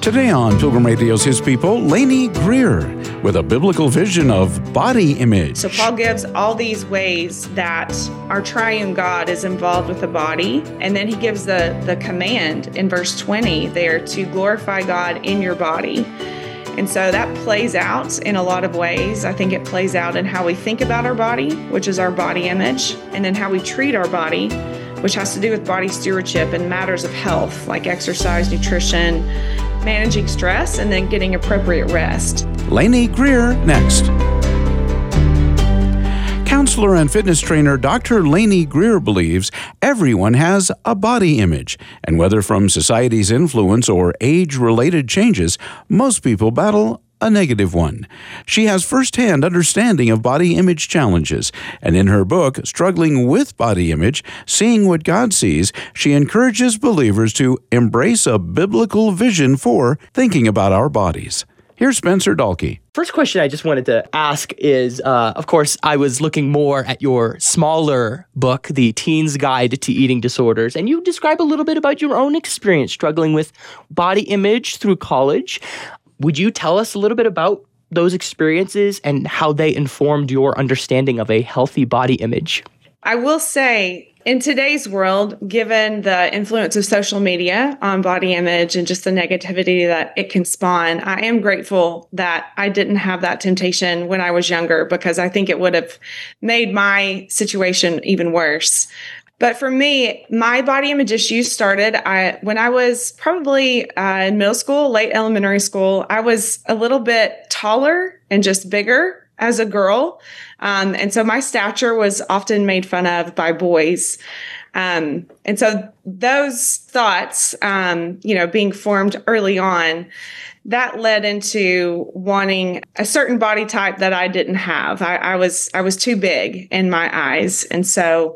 Today on Pilgrim Radio's His People, Lainey Greer with a biblical vision of body image. So Paul gives all these ways that our triune God is involved with the body, and then he gives the command in verse 20 there to glorify God in your body. And so that plays out in a lot of ways. I think it plays out in how we think about our body, which is our body image, and then how we treat our body, which has to do with body stewardship and matters of health, like exercise, nutrition, managing stress, and then getting appropriate rest. Lainey Greer next. Counselor and fitness trainer Dr. Lainey Greer believes everyone has a body image, and whether from society's influence or age-related changes, most people battle a negative one. She has firsthand understanding of body image challenges, and in her book, Struggling with Body Image, Seeing What God Sees, she encourages believers to embrace a biblical vision for thinking about our bodies. Here's Spencer Dahlke. First question I just wanted to ask is, of course, I was looking more at your smaller book, The Teen's Guide to Eating Disorders, and you describe a little bit about your own experience struggling with body image through college. Would you tell us a little bit about those experiences and how they informed your understanding of a healthy body image? I will say, in today's world, given the influence of social media on body image and just the negativity that it can spawn, I am grateful that I didn't have that temptation when I was younger, because I think it would have made my situation even worse. But for me, my body image issues started when I was probably in middle school, late elementary school. I was a little bit taller and just bigger as a girl. And so my stature was often made fun of by boys. And so those thoughts, being formed early on, that led into wanting a certain body type that I didn't have. I was too big in my eyes. And so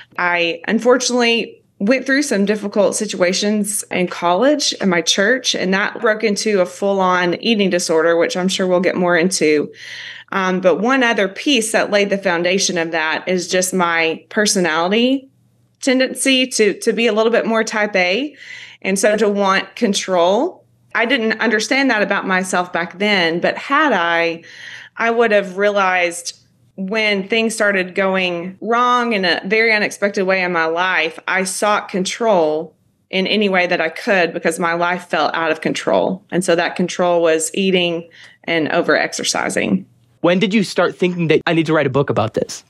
I unfortunately went through some difficult situations in college and my church, and that broke into a full-on eating disorder, which I'm sure we'll get more into. But one other piece that laid the foundation of that is just my personality tendency to be a little bit more type A, and so to want control. I didn't understand that about myself back then, but had I would have realized when things started going wrong in a very unexpected way in my life, I sought control in any way that I could because my life felt out of control. And so that control was eating and over-exercising. When did you start thinking that I need to write a book about this?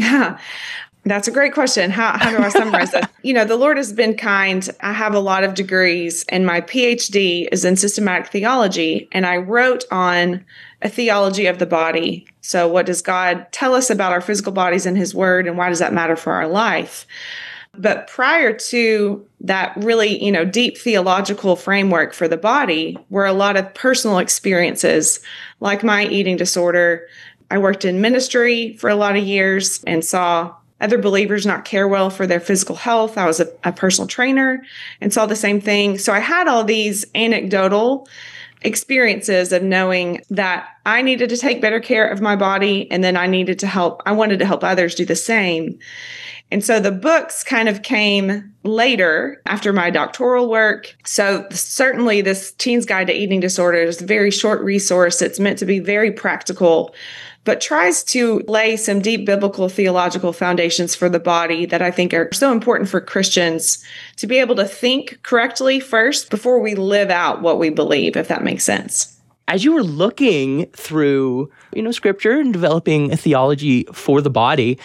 That's a great question. How do I summarize that? The Lord has been kind. I have a lot of degrees, and my PhD is in systematic theology, and I wrote on a theology of the body. So what does God tell us about our physical bodies in His Word, and why does that matter for our life? But prior to that really, deep theological framework for the body were a lot of personal experiences, like my eating disorder. I worked in ministry for a lot of years and saw other believers not care well for their physical health. I was a personal trainer and saw the same thing. So I had all these anecdotal experiences of knowing that I needed to take better care of my body, and then I wanted to help others do the same. And so the books kind of came later after my doctoral work. So certainly this Teen's Guide to Eating Disorders is a very short resource. It's meant to be very practical, but tries to lay some deep biblical theological foundations for the body that I think are so important for Christians to be able to think correctly first before we live out what we believe, if that makes sense. As you were looking through, scripture and developing a theology for the body,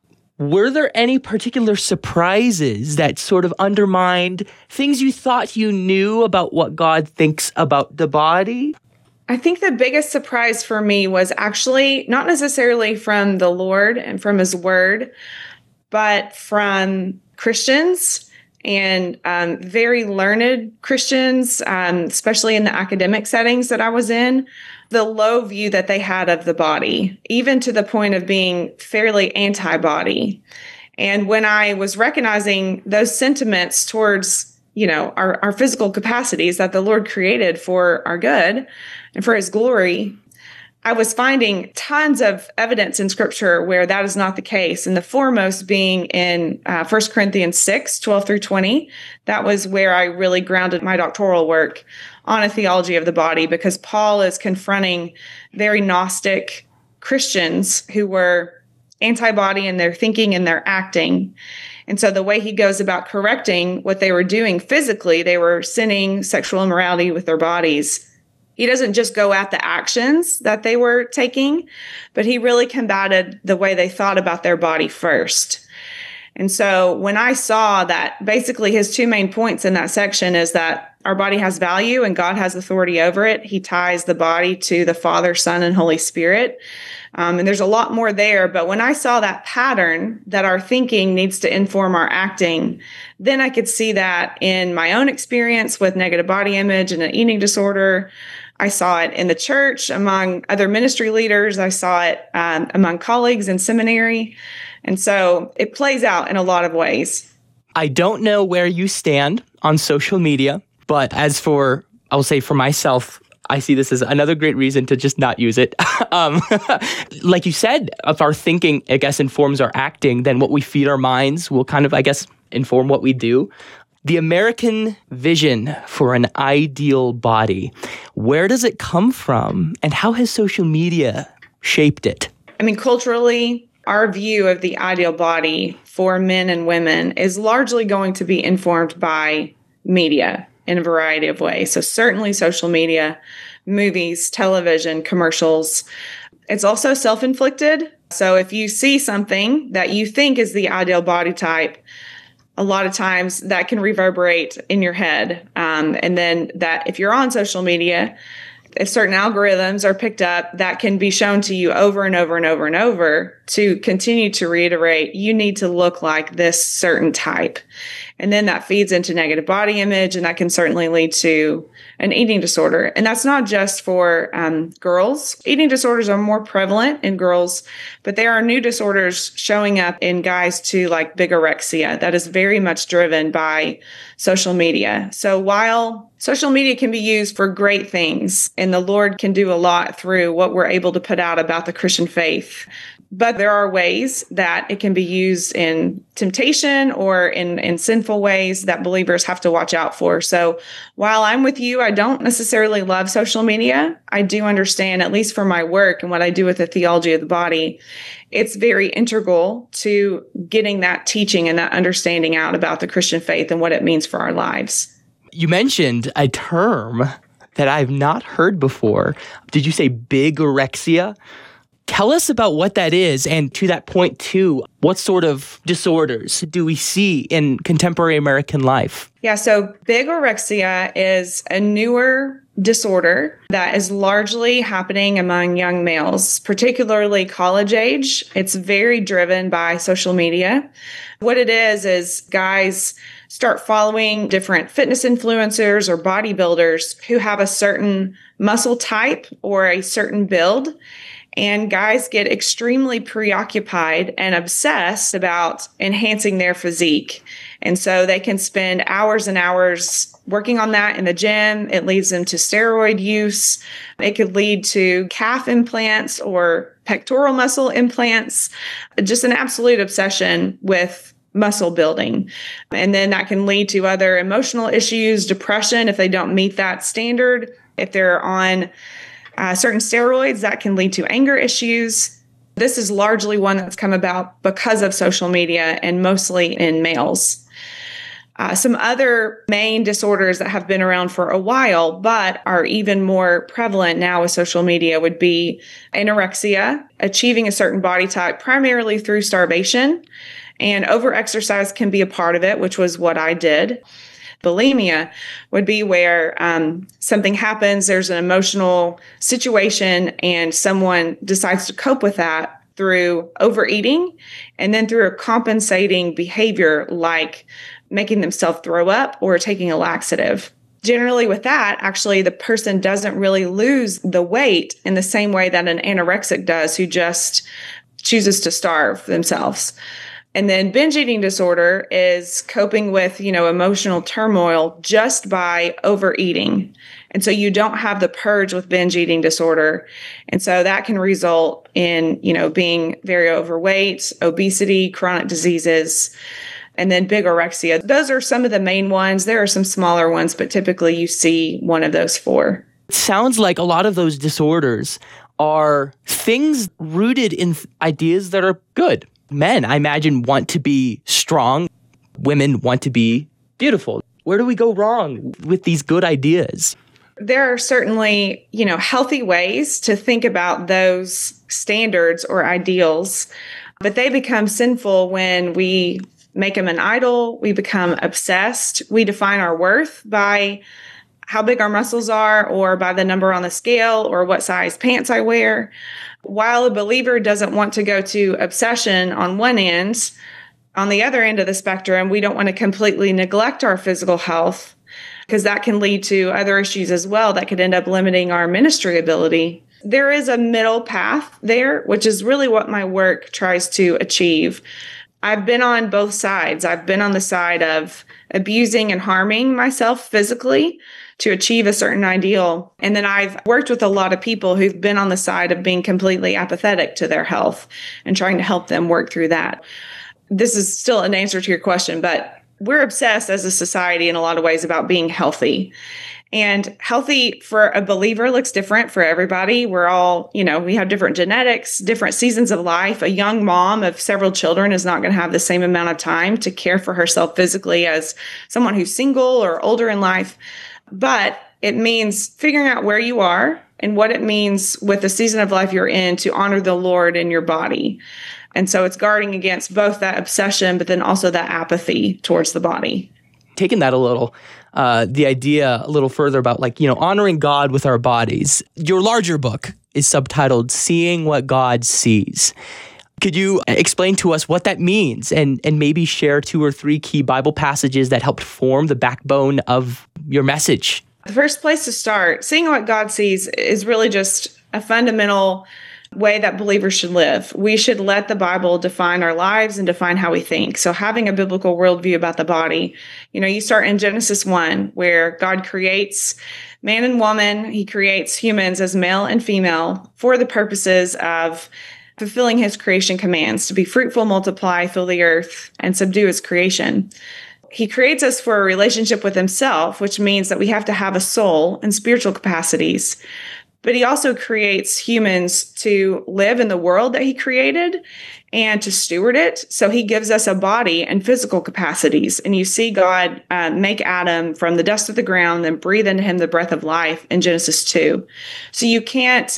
were there any particular surprises that sort of undermined things you thought you knew about what God thinks about the body? I think the biggest surprise for me was actually not necessarily from the Lord and from His Word, but from Christians and very learned Christians, especially in the academic settings that I was in, the low view that they had of the body, even to the point of being fairly anti-body. And when I was recognizing those sentiments towards our physical capacities that the Lord created for our good and for His glory, I was finding tons of evidence in scripture where that is not the case. And the foremost being in 1 Corinthians 6, 12 through 20. That was where I really grounded my doctoral work on a theology of the body, because Paul is confronting very Gnostic Christians who were anti-body in their thinking and their acting. And so the way he goes about correcting what they were doing physically, they were sinning sexual immorality with their bodies. He doesn't just go at the actions that they were taking, but he really combated the way they thought about their body first. And so when I saw that basically his two main points in that section is that our body has value and God has authority over it. He ties the body to the Father, Son, and Holy Spirit. And there's a lot more there. But when I saw that pattern that our thinking needs to inform our acting, then I could see that in my own experience with negative body image and an eating disorder. I saw it in the church among other ministry leaders. I saw it among colleagues in seminary. And so it plays out in a lot of ways. I don't know where you stand on social media, but as for, I'll say for myself, I see this as another great reason to just not use it. Like you said, if our thinking, I guess, informs our acting, then what we feed our minds will kind of, I guess, inform what we do. The American vision for an ideal body, where does it come from, and how has social media shaped it? I mean, culturally, our view of the ideal body for men and women is largely going to be informed by media in a variety of ways. So certainly social media, movies, television, commercials. It's also self-inflicted. So if you see something that you think is the ideal body type, a lot of times that can reverberate in your head. And then that if you're on social media, if certain algorithms are picked up, that can be shown to you over and over and over and over to continue to reiterate, you need to look like this certain type. And then that feeds into negative body image, and that can certainly lead to an eating disorder. And that's not just for girls. Eating disorders are more prevalent in girls, but there are new disorders showing up in guys too, like bigorexia, that is very much driven by social media. So while social media can be used for great things, and the Lord can do a lot through what we're able to put out about the Christian faith, but there are ways that it can be used in temptation or in sinful ways that believers have to watch out for. So while I'm with you, I don't necessarily love social media. I do understand, at least for my work and what I do with the theology of the body, it's very integral to getting that teaching and that understanding out about the Christian faith and what it means for our lives. You mentioned a term that I've not heard before. Did you say bigorexia? Tell us about what that is, and to that point too, what sort of disorders do we see in contemporary American life? Yeah, so bigorexia is a newer disorder that is largely happening among young males, particularly college age. It's very driven by social media. What it is guys start following different fitness influencers or bodybuilders who have a certain muscle type or a certain build. And guys get extremely preoccupied and obsessed about enhancing their physique. And so they can spend hours and hours working on that in the gym. It leads them to steroid use. It could lead to calf implants or pectoral muscle implants, just an absolute obsession with muscle building. And then that can lead to other emotional issues, depression, if they don't meet that standard. If they're on certain steroids, that can lead to anger issues. This is largely one that's come about because of social media and mostly in males. Some other main disorders that have been around for a while, but are even more prevalent now with social media would be anorexia, achieving a certain body type primarily through starvation, and overexercise can be a part of it, which was what I did. Bulimia would be where something happens, there's an emotional situation, and someone decides to cope with that through overeating and then through a compensating behavior like making themselves throw up or taking a laxative. Generally with that, actually, the person doesn't really lose the weight in the same way that an anorexic does who just chooses to starve themselves. And then binge eating disorder is coping with, emotional turmoil just by overeating. And so you don't have the purge with binge eating disorder. And so that can result in, being very overweight, obesity, chronic diseases, and then bigorexia. Those are some of the main ones. There are some smaller ones, but typically you see one of those four. It sounds like a lot of those disorders are things rooted in ideas that are good. Men, I imagine, want to be strong. Women want to be beautiful. Where do we go wrong with these good ideas? There are certainly, healthy ways to think about those standards or ideals, but they become sinful when we make them an idol. We become obsessed. We define our worth by how big our muscles are, or by the number on the scale, or what size pants I wear. While a believer doesn't want to go to obsession on one end, on the other end of the spectrum, we don't want to completely neglect our physical health, because that can lead to other issues as well that could end up limiting our ministry ability. There is a middle path there, which is really what my work tries to achieve. I've been on both sides. I've been on the side of abusing and harming myself physically to achieve a certain ideal. And then I've worked with a lot of people who've been on the side of being completely apathetic to their health and trying to help them work through that. This is still an answer to your question, but we're obsessed as a society in a lot of ways about being healthy. And healthy for a believer looks different for everybody. We're all, we have different genetics, different seasons of life. A young mom of several children is not going to have the same amount of time to care for herself physically as someone who's single or older in life. But it means figuring out where you are and what it means with the season of life you're in to honor the Lord in your body. And so it's guarding against both that obsession, but then also that apathy towards the body. Taking that the idea a little further about honoring God with our bodies. Your larger book is subtitled Seeing What God Sees. Could you explain to us what that means and maybe share 2 or 3 key Bible passages that helped form the backbone of your message? The first place to start, seeing what God sees, is really just a fundamental way that believers should live. We should let the Bible define our lives and define how we think. So having a biblical worldview about the body, you start in Genesis 1, where God creates man and woman. He creates humans as male and female for the purposes of fulfilling his creation commands to be fruitful, multiply, fill the earth, and subdue his creation. He creates us for a relationship with himself, which means that we have to have a soul and spiritual capacities. But he also creates humans to live in the world that he created and to steward it. So he gives us a body and physical capacities. And you see God make Adam from the dust of the ground and breathe into him the breath of life in Genesis 2. So you can't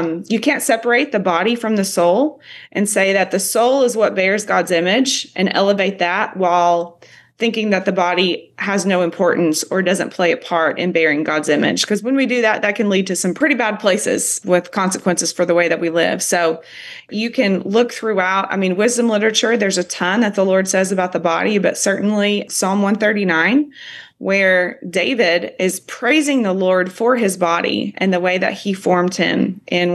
separate the body from the soul and say that the soul is what bears God's image and elevate that while thinking that the body has no importance or doesn't play a part in bearing God's image. Because when we do that, that can lead to some pretty bad places with consequences for the way that we live. So you can look throughout, wisdom literature, there's a ton that the Lord says about the body, but certainly Psalm 139, where David is praising the Lord for his body and the way that he formed him in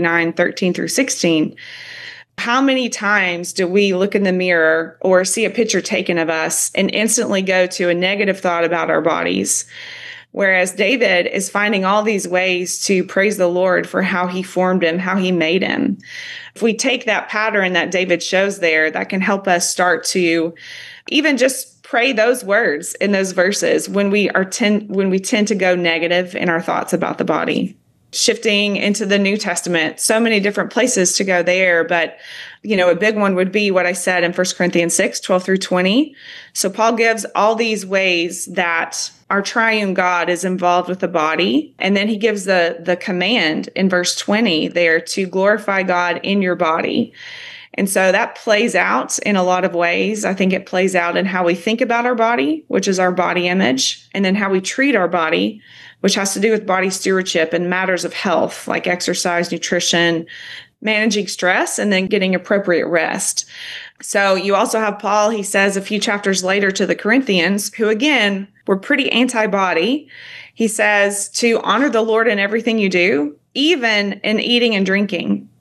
139:13-16. How many times do we look in the mirror or see a picture taken of us and instantly go to a negative thought about our bodies? Whereas David is finding all these ways to praise the Lord for how he formed him, how he made him. If we take that pattern that David shows there, that can help us start to even just pray those words in those verses when we tend to go negative in our thoughts about the body. Shifting into the New Testament, so many different places to go there. But, a big one would be what I said in 1 Corinthians 6:12-20. So Paul gives all these ways that our triune God is involved with the body. And then he gives the command in verse 20 there to glorify God in your body. And so that plays out in a lot of ways. I think it plays out in how we think about our body, which is our body image, and then how we treat our body, which has to do with body stewardship and matters of health, like exercise, nutrition, managing stress, and then getting appropriate rest. So you also have Paul, he says a few chapters later to the Corinthians, who again, were pretty anti-body. He says to honor the Lord in everything you do, even in eating and drinking.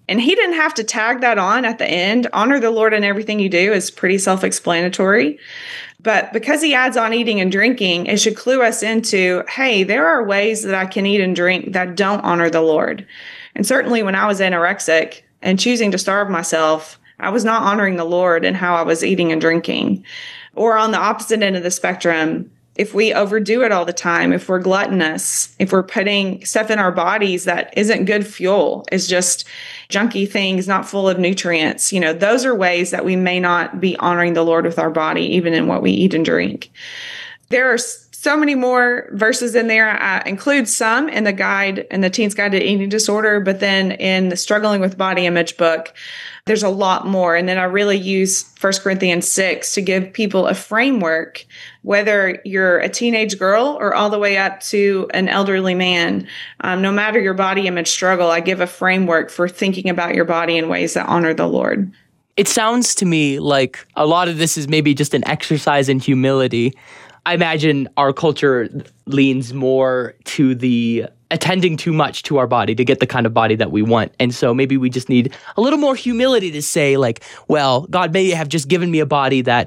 And he didn't have to tag that on at the end. Honor the Lord in everything you do is pretty self-explanatory. But because he adds on eating and drinking, it should clue us into, hey, there are ways that I can eat and drink that don't honor the Lord. And certainly when I was anorexic and choosing to starve myself, I was not honoring the Lord in how I was eating and drinking. Or on the opposite end of the spectrum, if we overdo it all the time, if we're gluttonous, if we're putting stuff in our bodies that isn't good fuel, is just junky things, not full of nutrients, those are ways that we may not be honoring the Lord with our body, even in what we eat and drink. There are so many more verses in there. I include some in the guide, in the Teen's Guide to Eating Disorder, but then in the Struggling with Body Image book, there's a lot more. And then I really use 1 Corinthians 6 to give people a framework, whether you're a teenage girl or all the way up to an elderly man. No matter your body image struggle, I give a framework for thinking about your body in ways that honor the Lord. It sounds to me like a lot of this is maybe just an exercise in humility. I imagine our culture leans more to the attending too much to our body to get the kind of body that we want. And so maybe we just need a little more humility to say, like, well, God may have just given me a body that,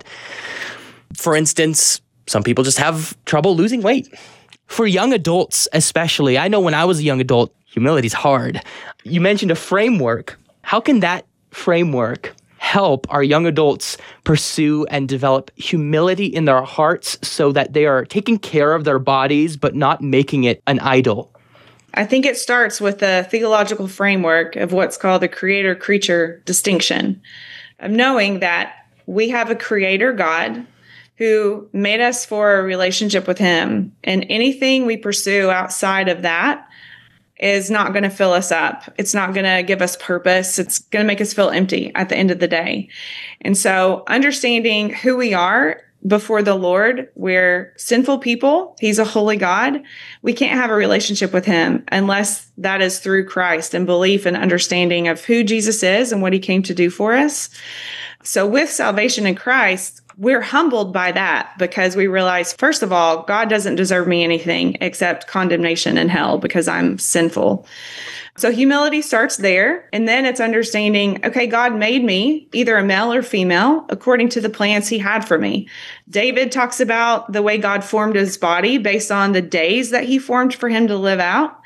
for instance, some people just have trouble losing weight. For young adults especially, I know when I was a young adult, humility is hard. You mentioned a framework. How can that framework help our young adults pursue and develop humility in their hearts so that they are taking care of their bodies but not making it an idol? I think it starts with the theological framework of what's called the creator-creature distinction, of knowing that we have a creator God who made us for a relationship with him, and anything we pursue outside of that is not going to fill us up. It's not going to give us purpose. It's going to make us feel empty at the end of the day. And so understanding who we are before the Lord, we're sinful people. He's a holy God. We can't have a relationship with him unless that is through Christ and belief and understanding of who Jesus is and what he came to do for us. So with salvation in Christ, we're humbled by that because we realize, first of all, God doesn't deserve me anything except condemnation and hell because I'm sinful. So humility starts there. And then it's understanding, okay, God made me either a male or female according to the plans he had for me. David talks about the way God formed his body based on the days that he formed for him to live out.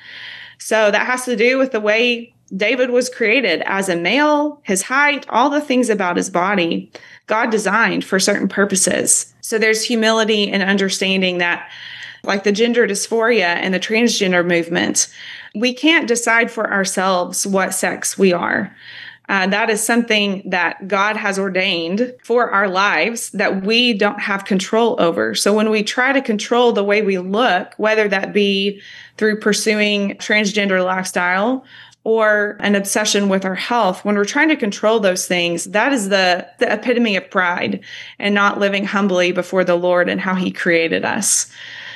So that has to do with the way David was created as a male, his height, all the things about his body God designed for certain purposes. So there's humility and understanding that, like the gender dysphoria and the transgender movement, we can't decide for ourselves what sex we are. That is something that God has ordained for our lives that we don't have control over. So when we try to control the way we look, whether that be through pursuing transgender lifestyle or an obsession with our health, when we're trying to control those things, that is the epitome of pride and not living humbly before the Lord and how he created us.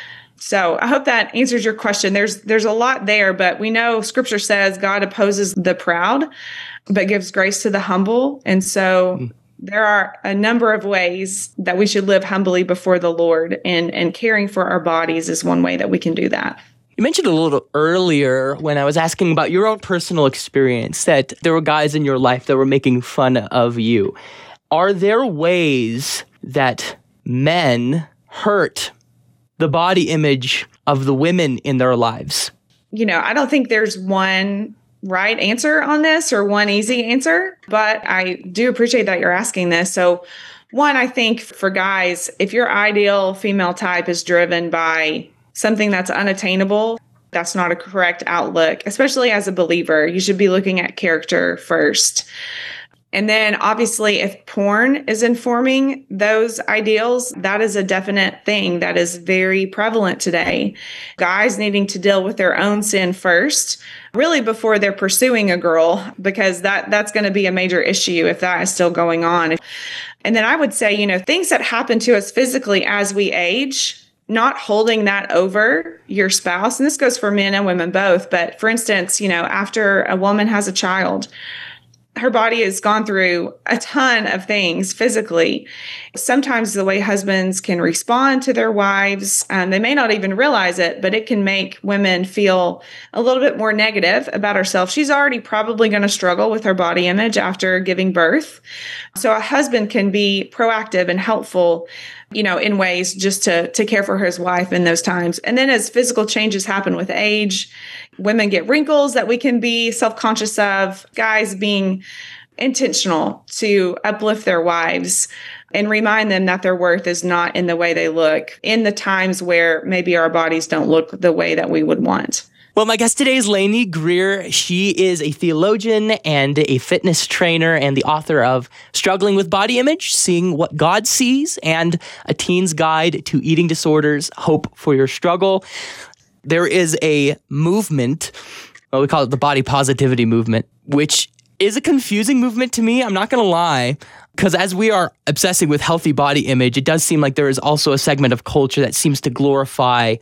So I hope that answers your question. There's a lot there, but we know scripture says God opposes the proud, but gives grace to the humble. And so there are a number of ways that we should live humbly before the Lord, and caring for our bodies is one way that we can do that. You mentioned a little earlier when I was asking about your own personal experience that there were guys in your life that were making fun of you. Are there ways that men hurt the body image of the women in their lives? I don't think there's one right answer on this or one easy answer, but I do appreciate that you're asking this. So one, I think for guys, if your ideal female type is driven by something that's unattainable, that's not a correct outlook, especially as a believer. You should be looking at character first. And then obviously if porn is informing those ideals, that is a definite thing that is very prevalent today. Guys needing to deal with their own sin first, really before they're pursuing a girl, because that's going to be a major issue if that is still going on. And then I would say, things that happen to us physically as we age, not holding that over your spouse. And this goes for men and women both. But for instance, after a woman has a child, her body has gone through a ton of things physically. Sometimes the way husbands can respond to their wives, they may not even realize it, but it can make women feel a little bit more negative about herself. She's already probably going to struggle with her body image after giving birth. So a husband can be proactive and helpful, in ways just to care for his wife in those times. And then as physical changes happen with age, women get wrinkles that we can be self-conscious of, guys being intentional to uplift their wives and remind them that their worth is not in the way they look in the times where maybe our bodies don't look the way that we would want. Well, my guest today is Lainey Greer. She is a theologian and a fitness trainer and the author of Struggling with Body Image, Seeing What God Sees, and A Teen's Guide to Eating Disorders, Hope for Your Struggle. There is a movement, we call it the body positivity movement, which is a confusing movement to me. I'm not going to lie, because as we are obsessing with healthy body image, it does seem like there is also a segment of culture that seems to glorify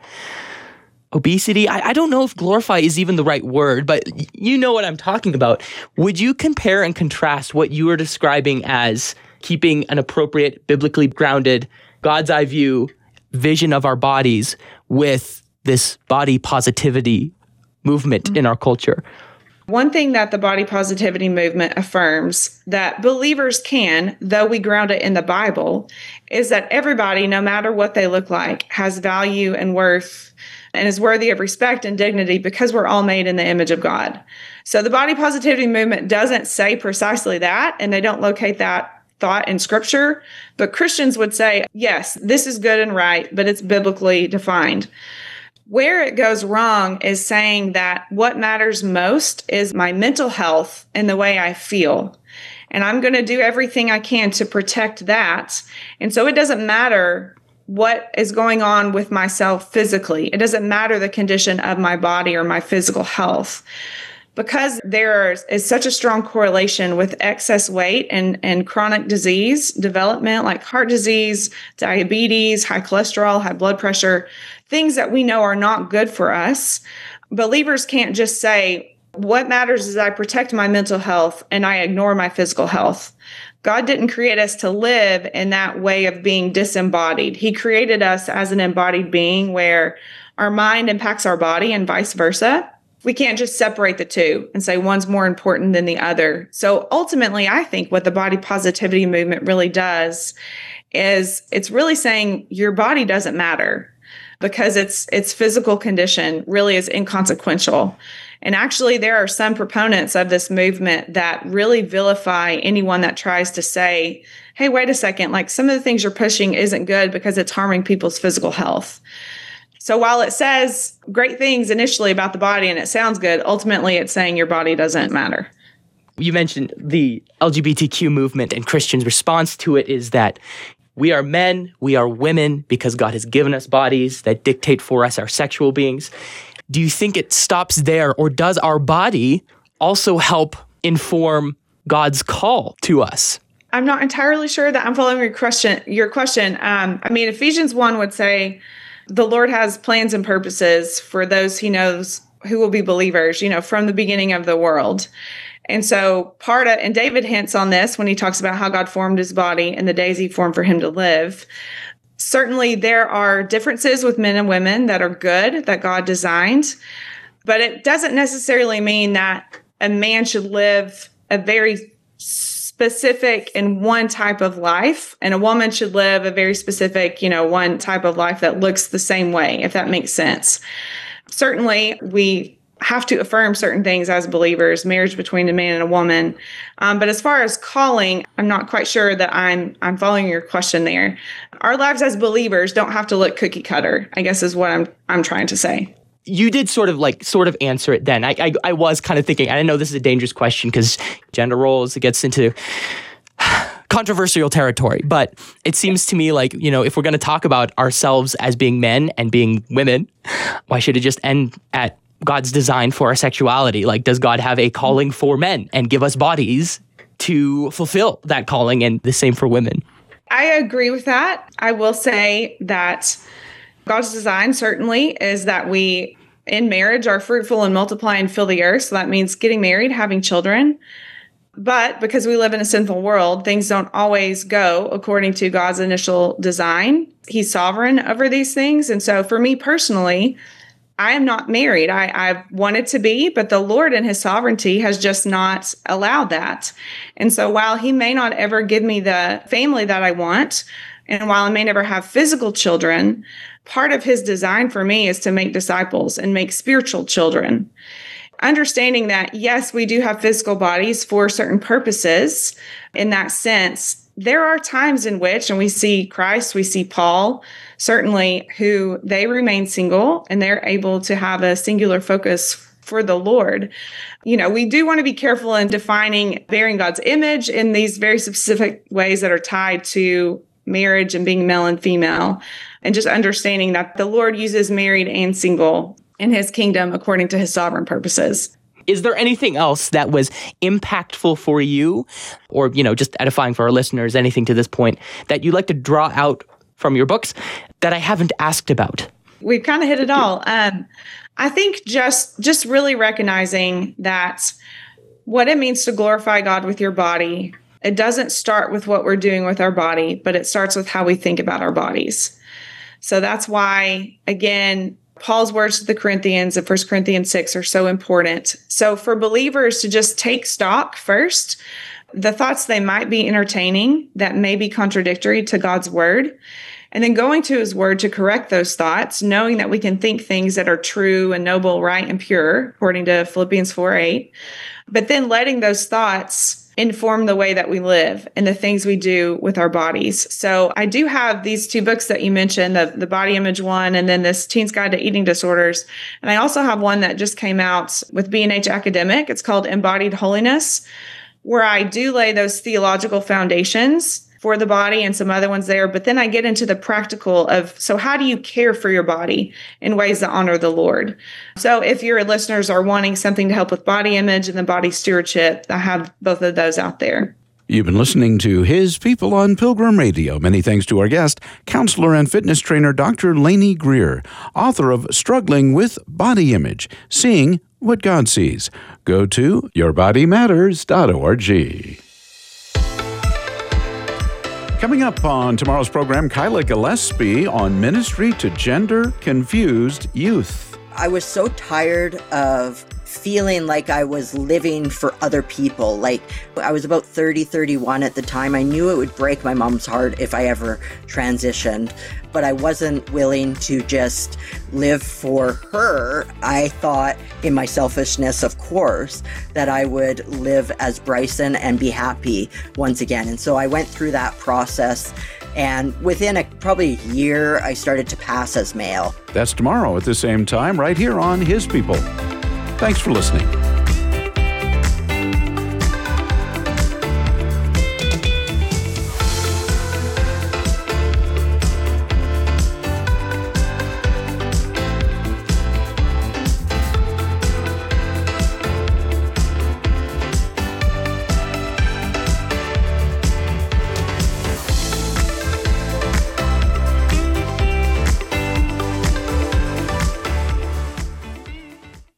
obesity. I don't know if glorify is even the right word, but you know what I'm talking about. Would you compare and contrast what you are describing as keeping an appropriate, biblically grounded, God's eye view vision of our bodies with this body positivity movement in our culture? One thing that the body positivity movement affirms that believers can, though we ground it in the Bible, is that everybody, no matter what they look like, has value and worth and is worthy of respect and dignity because we're all made in the image of God. So the body positivity movement doesn't say precisely that, and they don't locate that thought in Scripture, but Christians would say, yes, this is good and right, but it's biblically defined. Where it goes wrong is saying that what matters most is my mental health and the way I feel. And I'm going to do everything I can to protect that. And so it doesn't matter what is going on with myself physically. It doesn't matter the condition of my body or my physical health. Because there is such a strong correlation with excess weight and chronic disease development, like heart disease, diabetes, high cholesterol, high blood pressure, things that we know are not good for us. Believers can't just say, what matters is I protect my mental health and I ignore my physical health. God didn't create us to live in that way of being disembodied. He created us as an embodied being where our mind impacts our body and vice versa. We can't just separate the two and say one's more important than the other. So ultimately, I think what the body positivity movement really does is it's really saying your body doesn't matter because its physical condition really is inconsequential. And actually, there are some proponents of this movement that really vilify anyone that tries to say, hey, wait a second, like some of the things you're pushing isn't good because it's harming people's physical health. So while it says great things initially about the body and it sounds good, ultimately it's saying your body doesn't matter. You mentioned the LGBTQ movement, and Christians' response to it is that we are men, we are women, because God has given us bodies that dictate for us our sexual beings. Do you think it stops there, or does our body also help inform God's call to us? I'm not entirely sure that I'm following your question. Ephesians 1 would say, the Lord has plans and purposes for those he knows who will be believers, from the beginning of the world. And so and David hints on this when he talks about how God formed his body and the days he formed for him to live. Certainly there are differences with men and women that are good, that God designed, but it doesn't necessarily mean that a man should live a very specific and one type of life, and a woman should live a very specific, one type of life that looks the same way, if that makes sense. Certainly, we have to affirm certain things as believers, marriage between a man and a woman. But as far as calling, I'm not quite sure that I'm following your question there. Our lives as believers don't have to look cookie cutter, I guess is what I'm trying to say. You did sort of answer it then. I was kind of thinking, I know this is a dangerous question because gender roles, it gets into controversial territory, but it seems to me like, if we're going to talk about ourselves as being men and being women, why should it just end at God's design for our sexuality? Like, does God have a calling for men and give us bodies to fulfill that calling, and the same for women? I agree with that. I will say that God's design certainly is that we, in marriage, are fruitful and multiply and fill the earth. So that means getting married, having children. But because we live in a sinful world, things don't always go according to God's initial design. He's sovereign over these things. And so for me personally, I am not married. I wanted to be, but the Lord in his sovereignty has just not allowed that. And so while he may not ever give me the family that I want, and while I may never have physical children, part of his design for me is to make disciples and make spiritual children. Understanding that, yes, we do have physical bodies for certain purposes in that sense. There are times in which, and we see Christ, we see Paul, certainly, who they remain single and they're able to have a singular focus for the Lord. We do want to be careful in defining bearing God's image in these very specific ways that are tied to marriage and being male and female, and just understanding that the Lord uses married and single in his kingdom according to his sovereign purposes. Is there anything else that was impactful for you, or, just edifying for our listeners, anything to this point that you'd like to draw out from your books that I haven't asked about? We've kind of hit it all. I think just really recognizing that what it means to glorify God with your body, it doesn't start with what we're doing with our body, but it starts with how we think about our bodies. So that's why, again, Paul's words to the Corinthians in 1 Corinthians 6 are so important. So for believers to just take stock first, the thoughts they might be entertaining that may be contradictory to God's word, and then going to his word to correct those thoughts, knowing that we can think things that are true and noble, right, and pure, according to Philippians 4:8, but then letting those thoughts inform the way that we live and the things we do with our bodies. So I do have these two books that you mentioned, the body image one, and then this Teen's Guide to Eating Disorders. And I also have one that just came out with B&H Academic. It's called Embodied Holiness, where I do lay those theological foundations for the body and some other ones there. But then I get into the practical of, so how do you care for your body in ways that honor the Lord? So if your listeners are wanting something to help with body image and the body stewardship, I have both of those out there. You've been listening to His People on Pilgrim Radio. Many thanks to our guest, counselor and fitness trainer, Dr. Lainey Greer, author of Struggling with Body Image, Seeing What God Sees. Go to yourbodymatters.org. Coming up on tomorrow's program, Kyla Gillespie on ministry to gender-confused youth. I was so tired of feeling like I was living for other people. Like, I was about 30, 31 at the time. I knew it would break my mom's heart if I ever transitioned, but I wasn't willing to just live for her. I thought, in my selfishness, of course, that I would live as Bryson and be happy once again. And so I went through that process, and within probably a year, I started to pass as male. That's tomorrow at the same time, right here on His People. Thanks for listening.